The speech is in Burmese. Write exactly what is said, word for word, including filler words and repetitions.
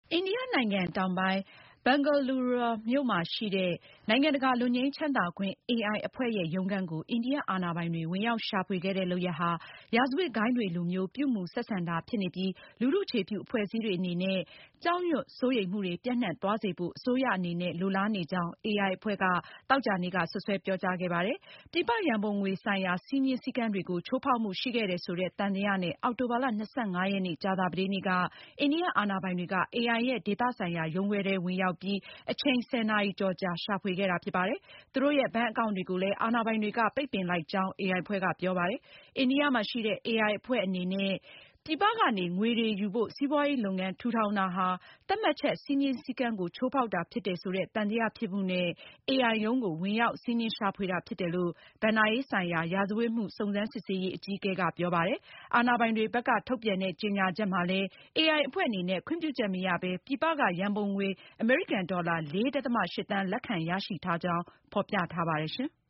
အိန္ဒိယနိုင်ငံတောင်ပိုင်း ဘန်ဂလူးယားမြို့မှာရှိတဲ့ နိုင်ငံတကာလွတ်ငြိမ်းချမ်းသာခွင့် အေအိုင် အဖွဲ့ရဲ့ ရုံးခန်းကို အိန္ဒိယအာဏာပိုင်တွေ ဝင်ရောက်ရှာဖွေခဲ့တဲ့လုပ်ရပ်ဟာ ရာဇဝတ်ဂိုဏ်းတွေလိုမျိုး ပြုမူဆက်ဆံတာဖြစ်နေပြီး လူထုအခြေပြုအဖွဲ့အစည်းတွေအနေနဲ့ ကြောက်ရွံ့စိုးရိမ်မှုတွေ ပျံ့နှံ့သွားစေဖို့ အစိုးရအနေနဲ့ လိုလားနေကြောင်း အေအိုင် အဖွဲ့က သောကြာနေ့က စွပ်စွဲပြောကြားခဲ့ပါတယ်။ ပြည်ပရန်ပုံငွေဆိုင်ရာ စည်းမျဉ်းစည်းကမ်းတွေကို ချိုးဖောက်မှုရှိခဲ့တယ်ဆိုတဲ့ သံသယနဲ့ အောက်တိုဘာလ ၂၅ ရက်နေ့ ကြာသာပတေးနေ့က အိန္ဒိယအာဏာပိုင်တွေက အေအိုင်ရဲ့ ဒေသဆိုင်ရာရုံးခွဲထဲ ဝင်ရောက်ပြီး အချိန် ဆယ်နာရီကျော်ကြာ ရှာဖွေခဲ့တာဖြစ်ပါတယ်။ သူတို့ရဲ့ ဘဏ်အကောင့်တွေကိုလည်း အာဏာပိုင်တွေက ပိတ်ပင်လိုက်ကြောင်း အေအိုင်အဖွဲ့က ပြောပါတယ်။ အိန္ဒိယမှာရှိတဲ့ အေအိုင်အဖွဲ့အနေနဲ့ ပြည်ပကနေ ငွေတွေယူဖို့ စီးပွားရေးလုပ်ငန်းထူထောင်တာဟာ သတ်မှတ်ချက် စည်းမျဉ်းစည်းကမ်းကို ချိုးဖောက်တာဖြစ်တယ်ဆိုတဲ့ သံသယဖြစ်မှုနဲ့ အေအိုင်ရုံးကို ဝင်ရောက်စီးနင်းရှာဖွေတာဖြစ်တယ်လို့ ဘဏ္ဍာရေးဆိုင်ရာ ရာဇဝတ်မှု စုံစမ်းစစ်ဆေးရေး အကြီးအကဲက ပြောပါတယ်။ အာဏာပိုင်တွေဘက်က ထုတ်ပြန်တဲ့ ကြေညာချက်မှာလည်း အေအိုင်အဖွဲ့အနေနဲ့ ခွင့်ပြုချက်မရဘဲ ပြည်ပက ရန်ပုံငွေ အမေရိကန်ဒေါ်လာ လေး ဒသမ ရှစ် သန်း လက်ခံရရှိထားကြောင်း ဖေါ်ပြထားပါတယ်။